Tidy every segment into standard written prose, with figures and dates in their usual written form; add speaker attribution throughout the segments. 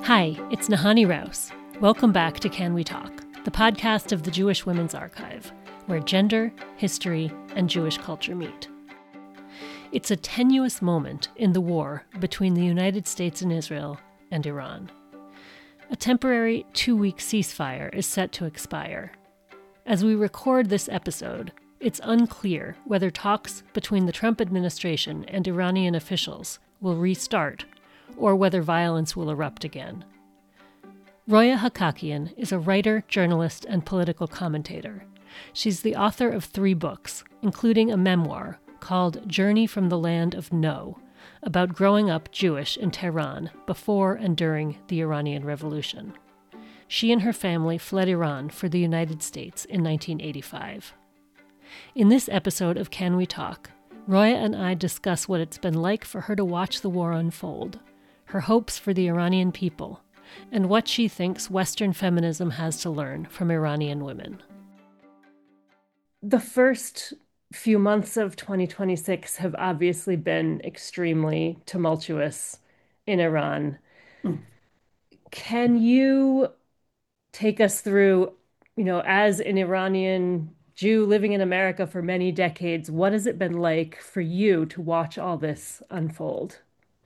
Speaker 1: Hi, it's Nahani Rouse. Welcome back to Can We Talk, the podcast of the Jewish Women's Archive, where gender, history, and Jewish culture meet. It's a tenuous moment in the war between the United States and Israel and Iran. A temporary 2-week ceasefire is set to expire. As we record this episode, it's unclear whether talks between the Trump administration and Iranian officials will restart or whether violence will erupt again. Roya Hakakian is a writer, journalist, and political commentator. She's the author of 3 books, including a memoir called Journey from the Land of No, about growing up Jewish in Tehran before and during the Iranian Revolution. She and her family fled Iran for the United States in 1985. In this episode of Can We Talk, Roya and I discuss what it's been like for her to watch the war unfold, her hopes for the Iranian people, and what she thinks Western feminism has to learn from Iranian women. The first few months of 2026 have obviously been extremely tumultuous in Iran. Can you take us through, as an Iranian Jew living in America for many decades, what has it been like for you to watch all this unfold?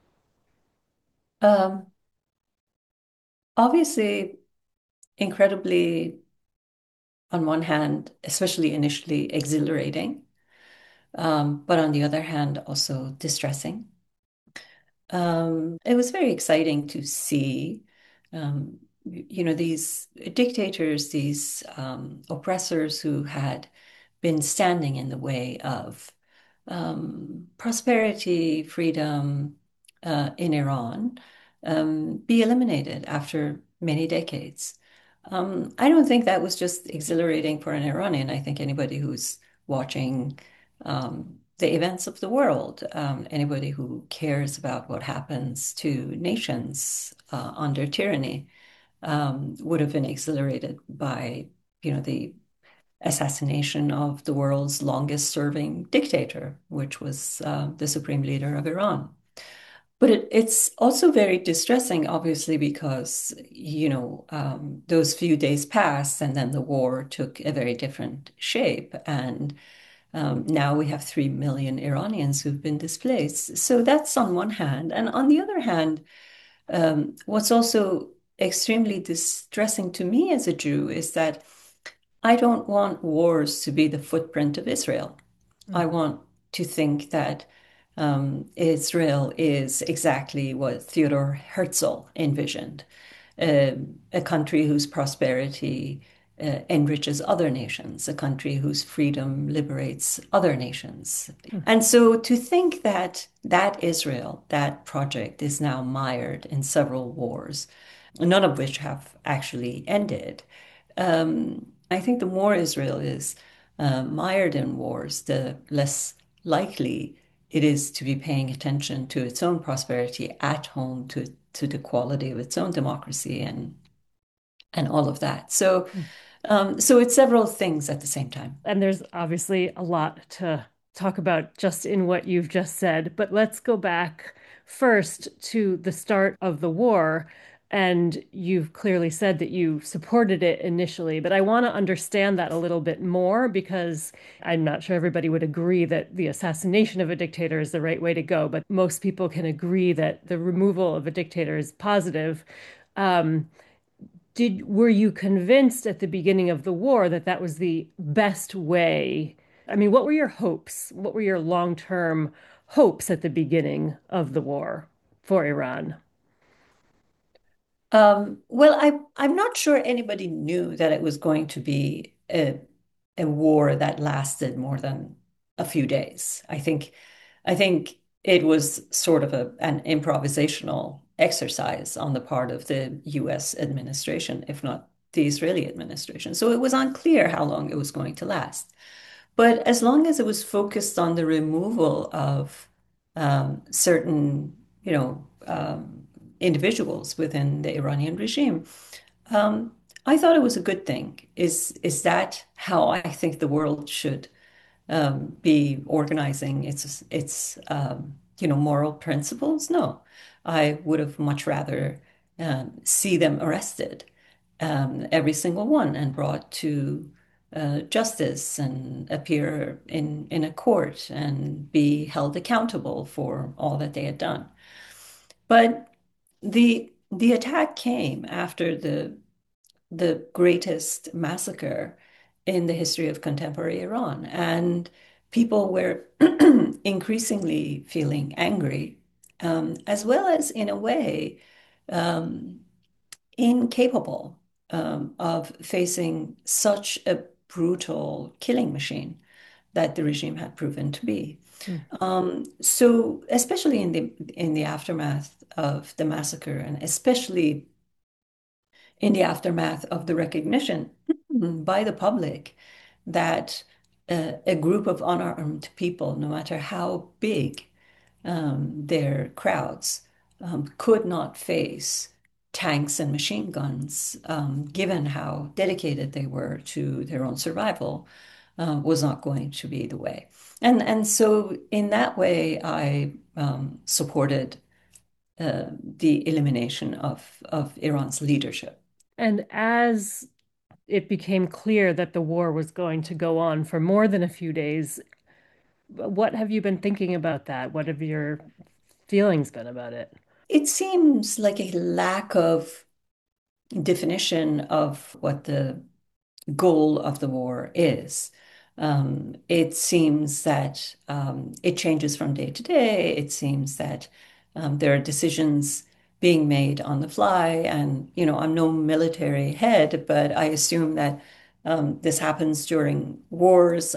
Speaker 2: Um, Obviously, incredibly, on one hand, especially initially exhilarating, but on the other hand, also distressing. It was very exciting to see, these dictators, these oppressors who had been standing in the way of prosperity, freedom in Iran be eliminated after many decades. I don't think that was just exhilarating for an Iranian. I think anybody who's watching the events of the world, anybody who cares about what happens to nations under tyranny, would have been exhilarated by, the assassination of the world's longest serving dictator, which was the supreme leader of Iran. But it's also very distressing, obviously, because, those few days passed and then the war took a very different shape. And now we have 3 million Iranians who've been displaced. So that's on one hand. And on the other hand, what's also extremely distressing to me as a Jew is that I don't want wars to be the footprint of Israel. I want to think that Israel is exactly what Theodor Herzl envisioned, a country whose prosperity enriches other nations, a country whose freedom liberates other nations. And so to think that that Israel, that project, is now mired in several wars, none of which have actually ended. I think the more Israel is mired in wars, the less likely it is to be paying attention to its own prosperity at home, to the quality of its own democracy and all of that. So it's several things at the same time.
Speaker 1: And there's obviously a lot to talk about just in what you've just said, but let's go back first to the start of the war. And you've clearly said that you supported it initially, but I want to understand that a little bit more because I'm not sure everybody would agree that the assassination of a dictator is the right way to go, but most people can agree that the removal of a dictator is positive. Um, were you convinced at the beginning of the war that that was the best way? I mean, what were your hopes? What were your long-term hopes at the beginning of the war for Iran?
Speaker 2: Well, I'm not sure anybody knew that it was going to be a war that lasted more than a few days. I think it was sort of an improvisational exercise on the part of the US administration, if not the Israeli administration. So it was unclear how long it was going to last. But as long as it was focused on the removal of certain, individuals within the Iranian regime, um, I thought it was a good thing. Is that how I think the world should be organizing its moral principles? No, I would have much rather see them arrested, every single one, and brought to justice and appear in a court and be held accountable for all that they had done. But the attack came after the greatest massacre in the history of contemporary Iran, and people were increasingly feeling angry, as well as, in a way, um, incapable of facing such a brutal killing machine that the regime had proven to be.
Speaker 1: Mm.
Speaker 2: So, especially in the aftermath of the massacre, and especially in the aftermath of the recognition by the public that a group of unarmed people, no matter how big their crowds, could not face tanks and machine guns, given how dedicated they were to their own survival, was not going to be the way. And so, in that way, I supported the elimination of Iran's leadership.
Speaker 1: And as it became clear that the war was going to go on for more than a few days, what have you been thinking about that? What have your feelings been about it?
Speaker 2: It seems like a lack of definition of what the goal of the war is. It seems that it changes from day to day. It seems that there are decisions being made on the fly. And, I'm no military head, but I assume that this happens during wars.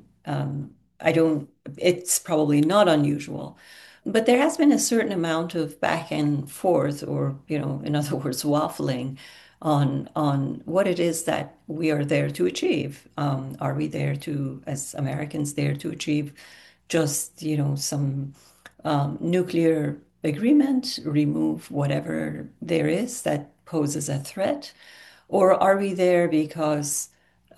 Speaker 2: I don't, it's probably not unusual. But there has been a certain amount of back and forth, or, in other words, waffling on what it is that we are there to achieve. Are we there to, as Americans, there to achieve just, some nuclear agreement, remove whatever there is that poses a threat? Or are we there because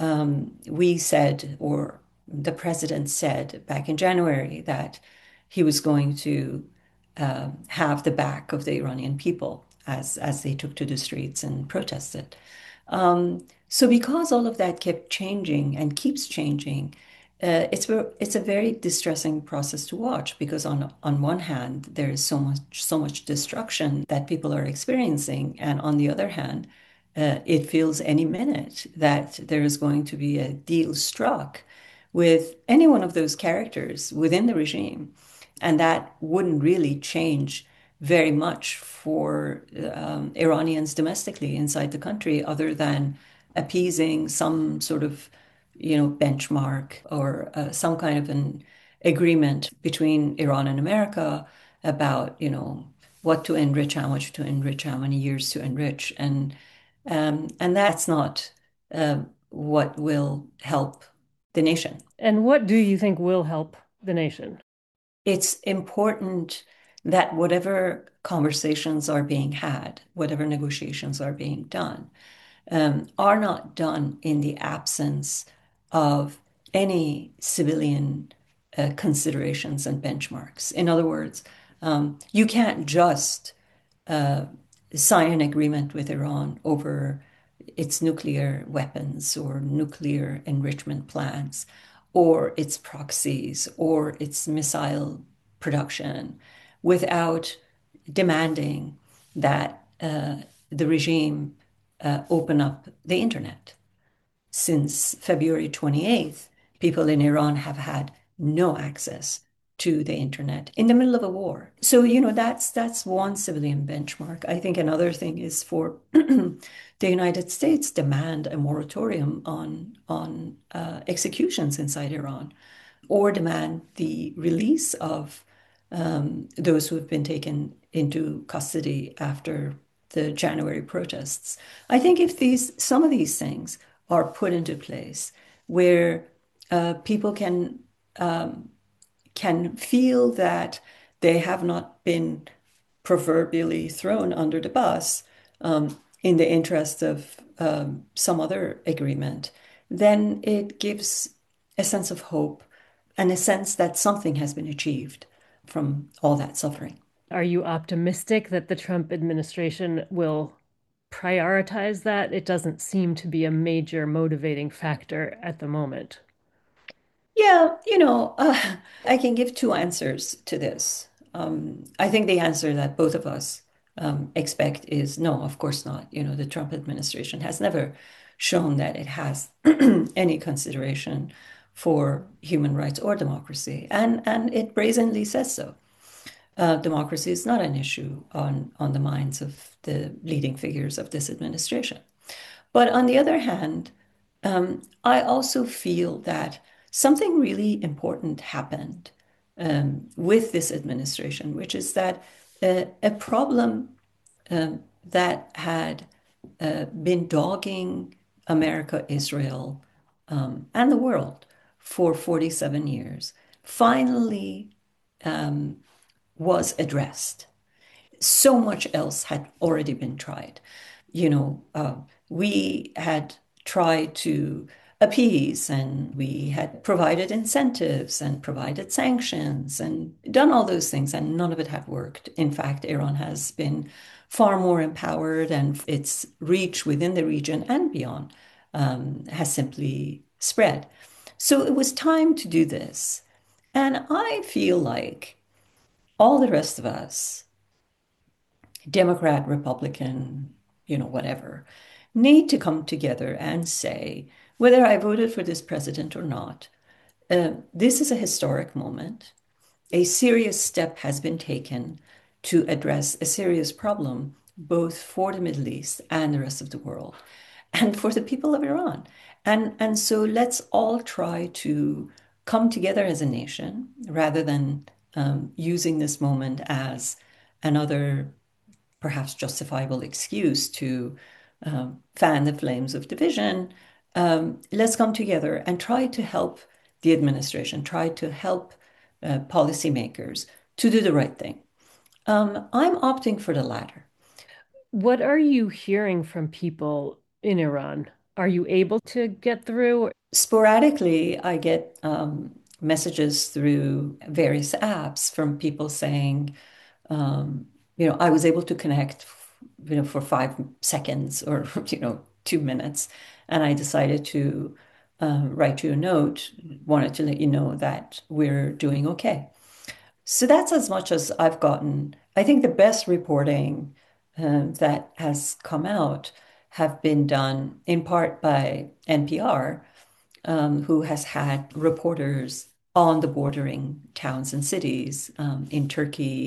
Speaker 2: we said, or the president said back in January, that he was going to have the back of the Iranian people as they took to the streets and protested? So because all of that kept changing and keeps changing, it's a very distressing process to watch, because on one hand there is so much destruction that people are experiencing, and on the other hand, it feels any minute that there is going to be a deal struck with any one of those characters within the regime, and that wouldn't really change very much for Iranians domestically inside the country, other than appeasing some sort of, benchmark, or some kind of an agreement between Iran and America about, what to enrich, how much to enrich, how many years to enrich, and that's not what will help the nation.
Speaker 1: And what do you think will help the nation?
Speaker 2: It's important that whatever conversations are being had, whatever negotiations are being done, are not done in the absence of any civilian considerations and benchmarks. In other words, you can't just sign an agreement with Iran over its nuclear weapons or nuclear enrichment plans or its proxies or its missile production without demanding that the regime open up the internet. Since February 28th, people in Iran have had no access to the internet in the middle of a war. So, that's one civilian benchmark. I think another thing is for the United States demand a moratorium on executions inside Iran, or demand the release of those who have been taken into custody after the January protests. I think if some of these things are put into place, where people can feel that they have not been proverbially thrown under the bus in the interest of some other agreement, then it gives a sense of hope and a sense that something has been achieved from all that suffering.
Speaker 1: Are you optimistic that the Trump administration will prioritize that? It doesn't seem to be a major motivating factor at the moment.
Speaker 2: Yeah, I can give two answers to this. I think the answer that both of us expect is no, of course not. The Trump administration has never shown that it has any consideration for human rights or democracy, and it brazenly says so. Democracy is not an issue on the minds of the leading figures of this administration. But on the other hand, I also feel that something really important happened with this administration, which is that a problem that had been dogging America, Israel, and the world for 47 years finally was addressed. So much else had already been tried. You know, uh, we had tried to appease and we had provided incentives and provided sanctions and done all those things, and none of it had worked. In fact, Iran has been far more empowered, and its reach within the region and beyond has simply spread. So it was time to do this. And I feel like all the rest of us, Democrat, Republican, whatever, need to come together and say, whether I voted for this president or not, this is a historic moment. A serious step has been taken to address a serious problem, both for the Middle East and the rest of the world, and for the people of Iran. And so let's all try to come together as a nation rather than using this moment as another perhaps justifiable excuse to fan the flames of division. Let's come together and try to help the administration, try to help policymakers to do the right thing. I'm opting for the latter.
Speaker 1: What are you hearing from people in Iran? Are you able to get through?
Speaker 2: Sporadically, I get messages through various apps from people saying, I was able to connect, for 5 seconds or, 2 minutes. And I decided to write you a note, wanted to let you know that we're doing okay. So that's as much as I've gotten. I think the best reporting that has come out have been done in part by NPR, who has had reporters on the bordering towns and cities in Turkey,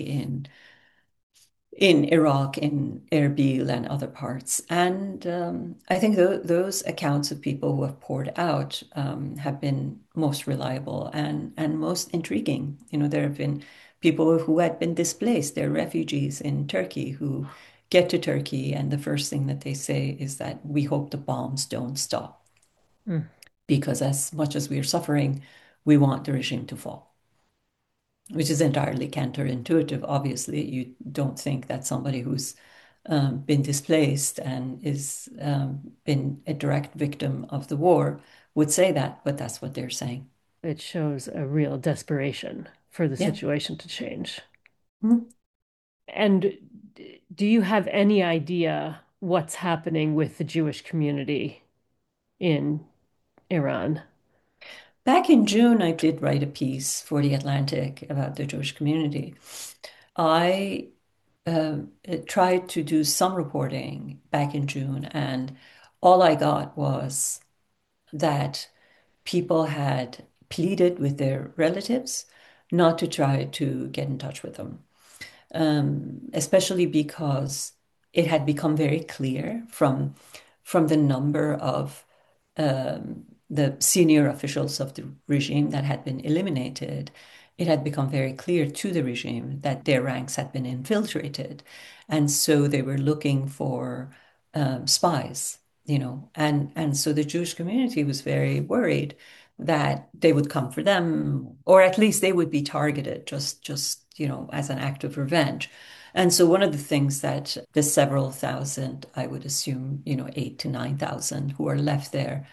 Speaker 2: in Iraq, in Erbil, and other parts. And I think those accounts of people who have poured out have been most reliable and most intriguing. There have been people who had been displaced, they're refugees in Turkey who get to Turkey, and the first thing that they say is that we hope the bombs don't stop,
Speaker 1: Mm.
Speaker 2: because as much as we are suffering, we want the regime to fall, which is entirely counterintuitive. Obviously, you don't think that somebody who's been displaced and is been a direct victim of the war would say that, but that's what they're saying.
Speaker 1: It shows a real desperation for the
Speaker 2: Yeah.
Speaker 1: situation to change.
Speaker 2: Mhm.
Speaker 1: And do you have any idea what's happening with the Jewish community in Iran?
Speaker 2: Back in June, I did write a piece for The Atlantic about the Jewish community. I tried to do some reporting back in June, and all I got was that people had pleaded with their relatives not to try to get in touch with them, especially because it had become very clear from the number of the senior officials of the regime that had been eliminated. It had become very clear to the regime that their ranks had been infiltrated. And so they were looking for spies, and so the Jewish community was very worried that they would come for them, or at least they would be targeted just, as an act of revenge. And so one of the things that the several thousand, I would assume, 8 to 9,000 who are left there,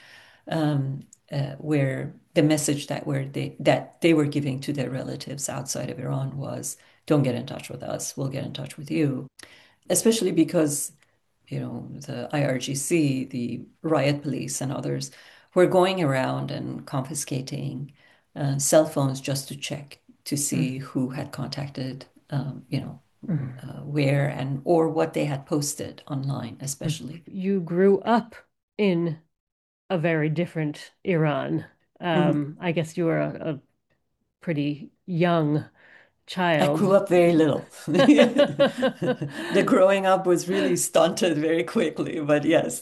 Speaker 2: where the message that they were giving to their relatives outside of Iran was don't get in touch with us, we'll get in touch with you. Especially because, the IRGC, the riot police, and others were going around and confiscating cell phones just to check to
Speaker 1: Mm,
Speaker 2: see who had contacted,
Speaker 1: mm,
Speaker 2: where and or what they had posted online,
Speaker 1: mm.
Speaker 2: especially.
Speaker 1: You grew up in a very different Iran.
Speaker 2: Mhm.
Speaker 1: I guess you were a pretty young
Speaker 2: I
Speaker 1: child.
Speaker 2: grew up very little. The growing up was really stunted very quickly, but yes.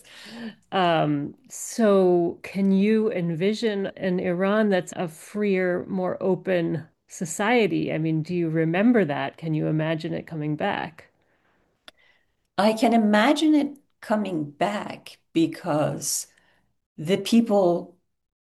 Speaker 1: So can you envision an Iran that's a freer, more open society? I mean, do you remember that? Can you imagine it coming back?
Speaker 2: I can imagine it coming back because the people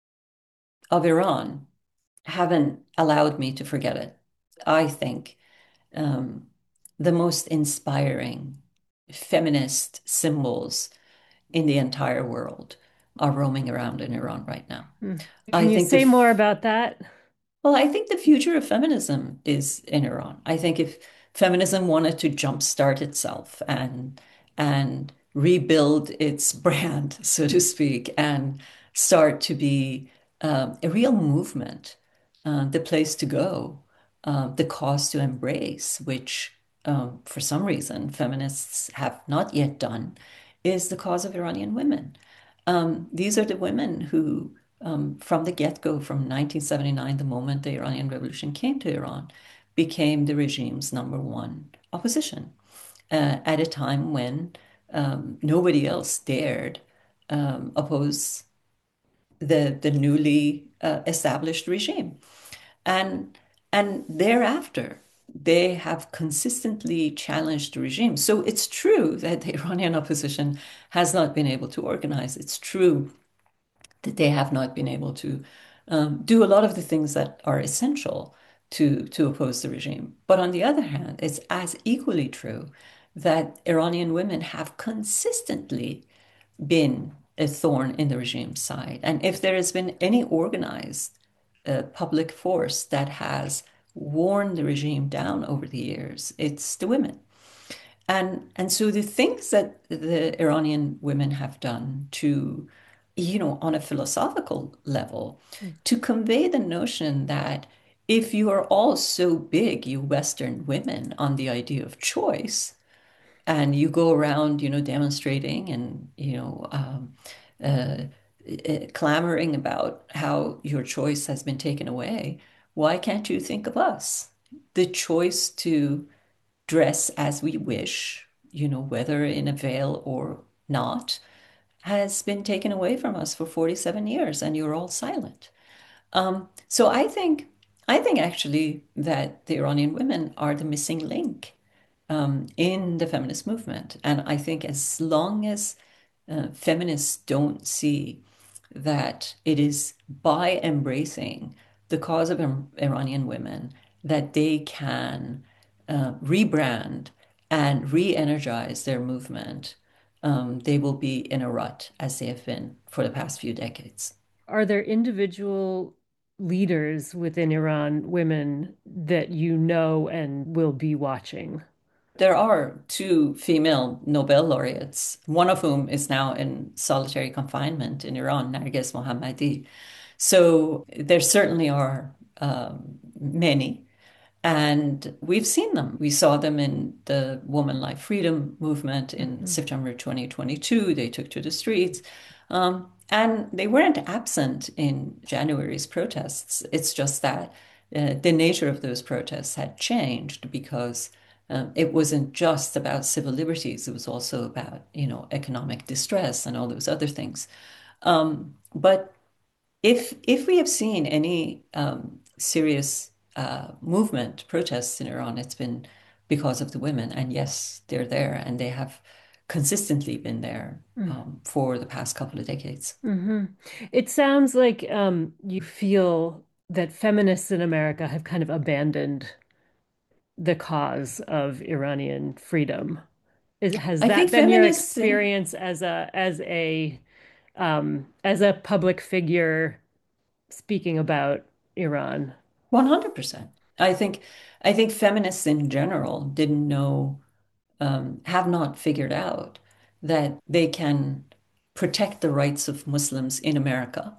Speaker 2: of Iran haven't allowed me to forget it. I think um, the most inspiring feminist symbols in the entire world are roaming around in Iran right now.
Speaker 1: Hmm.
Speaker 2: I
Speaker 1: Can you
Speaker 2: think the
Speaker 1: say more about that?
Speaker 2: Well, I think the future of feminism is in Iran. I think if feminism wanted to jumpstart itself and rebuild its brand, so to speak, and start to be a real movement, the place to go, the cause to embrace, which for some reason feminists have not yet done, is the cause of Iranian women. These are the women who, from the get-go, from 1979, the moment the Iranian Revolution came to Iran, became the regime's number one opposition at a time when nobody else dared oppose the newly established regime. And and thereafter, they have consistently challenged the regime. So it's true that the Iranian opposition has not been able to organize. It's true that they have not been able to do a lot of the things that are essential to oppose the regime. But on the other hand, it's as equally true that Iranian women have consistently been a thorn in the regime's side. And if there has been any organized public force that has worn the regime down over the years, it's the women. And so the things that the Iranian women have done to, on a philosophical level,
Speaker 1: Mm.
Speaker 2: to convey the notion that if you are all so big, you Western women, on the idea of choice, and you go around, demonstrating and, uh, clamoring about how your choice has been taken away, why can't you think of us? The choice to dress as we wish, whether in a veil or not, has been taken away from us for 47 years, and you're all silent. So I think actually that the Iranian women are the missing link in the feminist movement. And I think as long as feminists don't see that it is by embracing the cause of Iranian women that they can rebrand and re-energize their movement, they will be in a rut as they have been for the past few decades.
Speaker 1: Are there individual leaders within Iran, women that you know and will be watching?
Speaker 2: There are two female Nobel laureates, one of whom is now in solitary confinement in Iran, Narges Mohammadi. So there certainly are many, and we've seen them. We saw them in the Woman Life Freedom movement in
Speaker 1: Mhm.
Speaker 2: September 2022. They took to the streets, and they weren't absent in January's protests. It's just that the nature of those protests had changed because it wasn't just about civil liberties. It was also about, economic distress and all those other things. But if we have seen any serious movement, protests in Iran, it's been because of the women. And yes, they're there, and they have consistently been there for the past couple of decades.
Speaker 1: Mm-hmm. It sounds like you feel that feminists in America have kind of abandoned the cause of Iranian freedom. Has
Speaker 2: I
Speaker 1: that
Speaker 2: think
Speaker 1: been your
Speaker 2: feminists,
Speaker 1: experience as a public figure speaking about Iran?
Speaker 2: 100%. I think I think feminists in general didn't know, have not figured out that they can protect the rights of Muslims in America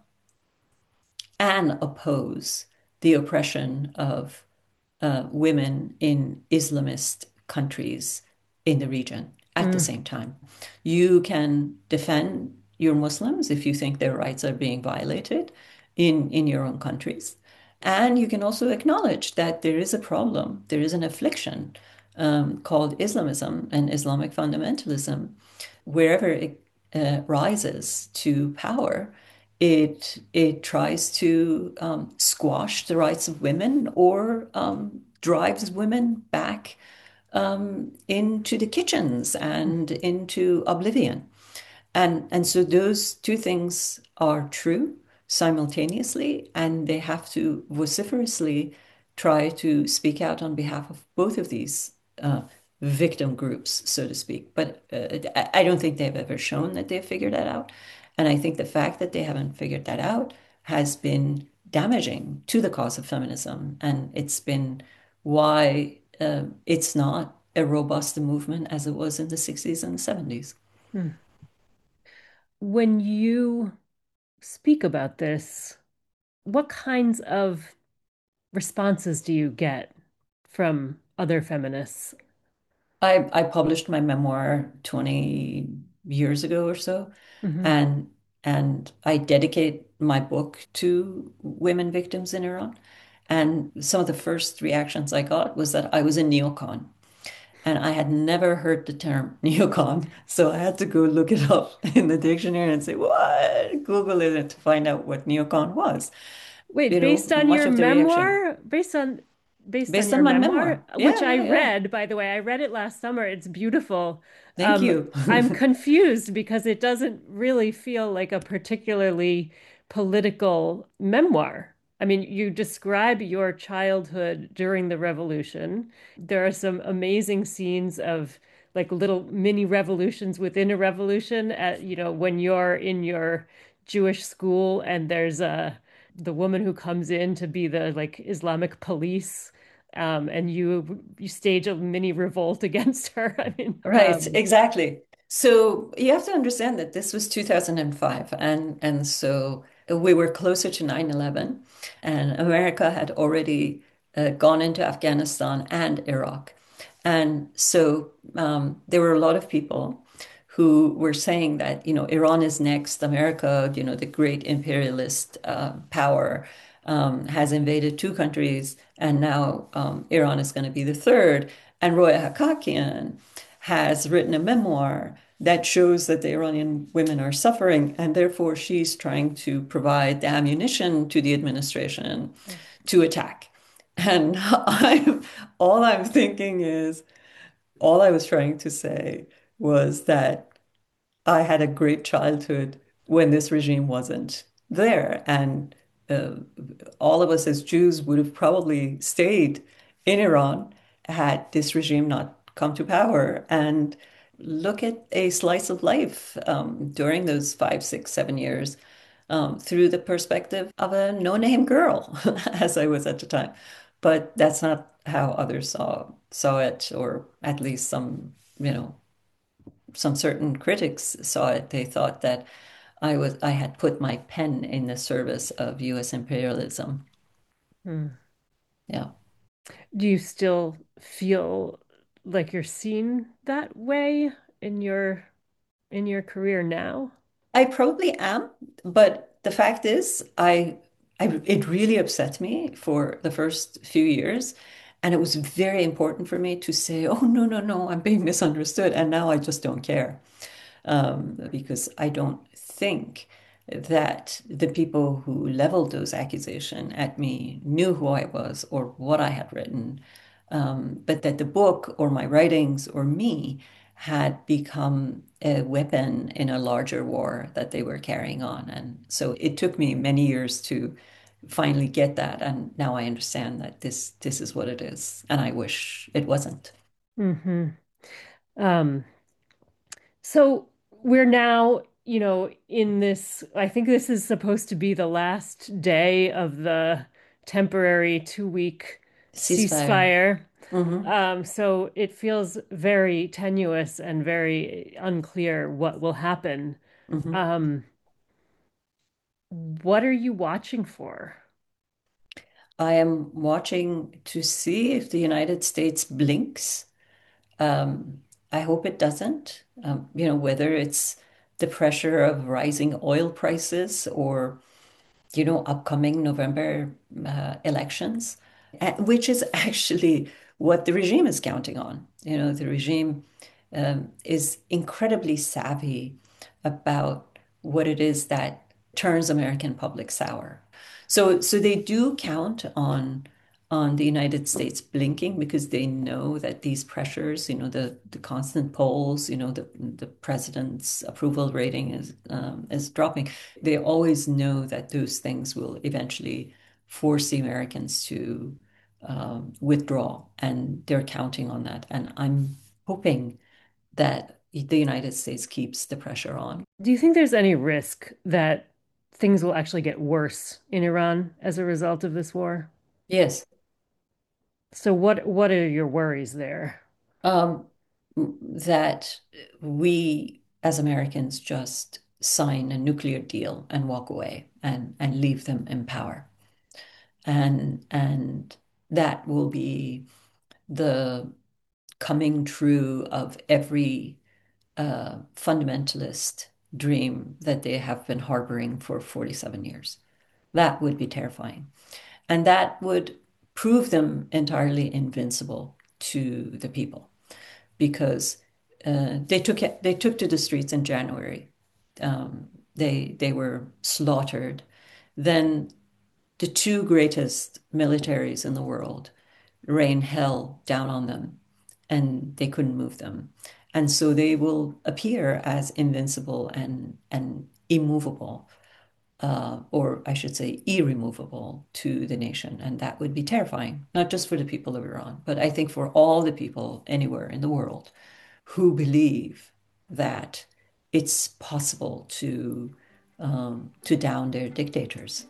Speaker 2: and oppose the oppression of women in Islamist countries in the region at the
Speaker 1: Mm.
Speaker 2: same time. You can defend your Muslims if you think their rights are being violated in your own countries. And you can also acknowledge that there is a problem, there is an affliction called Islamism and Islamic fundamentalism. Wherever it rises to power, it tries to squash the rights of women or drives women back into the kitchens and into oblivion. And so those two things are true simultaneously, and they have to vociferously try to speak out on behalf of both of these uh, victim groups, so to speak. But I don't think they've ever shown that they've figured that out. And I think the fact that they haven't figured that out has been damaging to the cause of feminism. And it's been why it's not a robust movement as it was in the 60s and 70s.
Speaker 1: Mm. When you speak about this, what kinds of responses do you get from other feminists?
Speaker 2: I published my memoir 20 years ago or so,
Speaker 1: Hmm.
Speaker 2: and and I dedicate my book to women victims in Iran. And some of the first reactions I got was that I was a neocon. And I had never heard the term neocon. So I had to go look it up in the dictionary and say, what? Google it to find out what neocon was.
Speaker 1: Wait, based on
Speaker 2: Much
Speaker 1: your
Speaker 2: of the reaction
Speaker 1: memoir, based on
Speaker 2: based on
Speaker 1: your
Speaker 2: my
Speaker 1: memoir,
Speaker 2: memoir.
Speaker 1: which
Speaker 2: Yeah,
Speaker 1: I
Speaker 2: yeah, yeah.
Speaker 1: read, by the way, I read it last summer. It's beautiful.
Speaker 2: Thank you.
Speaker 1: I'm confused because it doesn't really feel like a particularly political memoir. I mean, you describe your childhood during the revolution. There are some amazing scenes of like little mini revolutions within a revolution at, when you're in your Jewish school and there's the woman who comes in to be the like Islamic police, and you stage a mini revolt against her. I mean,
Speaker 2: Right, exactly. So you have to understand that this was 2005, and so we were closer to 9/11, and America had already gone into Afghanistan and Iraq. And so there were a lot of people who were saying that, Iran is next, America, the great imperialist power, has invaded two countries, and now Iran is going to be the third. And Roya Hakakian has written a memoir that shows that the Iranian women are suffering, and therefore she's trying to provide the ammunition to the administration to attack. And all I'm thinking is, all I was trying to say was that I had a great childhood when this regime wasn't there. And uh, all of us as Jews would have probably stayed in Iran had this regime not come to power. And look at a slice of life during those 5, 6, 7 years through the perspective of a no-name girl, as I was at the time. But that's not how others saw it, or at least some certain critics saw it. They thought that I had put my pen in the service of U.S. imperialism.
Speaker 1: hmm.
Speaker 2: Yeah.
Speaker 1: Do you still feel like you're seen that way in your career now?
Speaker 2: I probably am, but the fact is, it really upset me for the first few years, and it was very important for me to say, "Oh, no, no, no, I'm being misunderstood," and now I just don't care. Because I don't think that the people who leveled those accusations at me knew who I was or what I had written, but that the book or my writings or me had become a weapon in a larger war that they were carrying on. And so it took me many years to finally get that. And now I understand that this is what it is. And I wish it wasn't.
Speaker 1: Hmm. Um, so we're now, in this, I think this is supposed to be the last day of the temporary 2 week
Speaker 2: ceasefire.
Speaker 1: ceasefire.
Speaker 2: Hmm.
Speaker 1: So it feels very tenuous and very unclear what will happen.
Speaker 2: Hmm.
Speaker 1: Um, what are you watching for?
Speaker 2: I am watching to see if the United States blinks. I hope it doesn't. Whether it's the pressure of rising oil prices or upcoming November elections, which is actually what the regime is counting on. The regime is incredibly savvy about what it is that turns American public sour. So they do count on the United States blinking because they know that these pressures, the constant polls, the president's approval rating is dropping. They always know that those things will eventually force the Americans to withdraw, and they're counting on that. And I'm hoping that the United States keeps the pressure on.
Speaker 1: Do you think there's any risk that things will actually get worse in Iran as a result of this war?
Speaker 2: Yes.
Speaker 1: So what are your worries there?
Speaker 2: Um, that we as Americans just sign a nuclear deal and walk away and leave them in power. And that will be the coming true of every fundamentalist dream that they have been harboring for 47 years. That would be terrifying. And that would prove them entirely invincible to the people because they took to the streets in January. They were slaughtered. Then the two greatest militaries in the world rain hell down on them, and they couldn't move them. And so they will appear as invincible and immovable, or I should say, irremovable to the nation. And that would be terrifying, not just for the people of Iran, but I think for all the people anywhere in the world who believe that it's possible to down their dictators.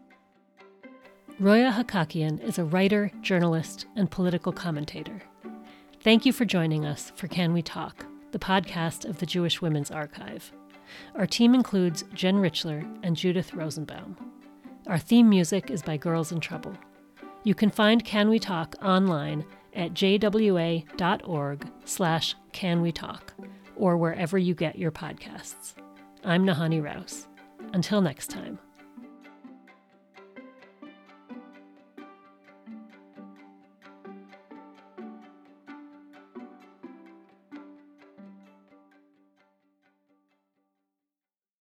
Speaker 1: Roya Hakakian is a writer, journalist, and political commentator. Thank you for joining us for Can We Talk, the podcast of the Jewish Women's Archive. Our team includes Jen Richler and Judith Rosenbaum. Our theme music is by Girls in Trouble. You can find Can We Talk online at jwa.org/canwetalk or wherever you get your podcasts. I'm Nahani Rouse. Until next time.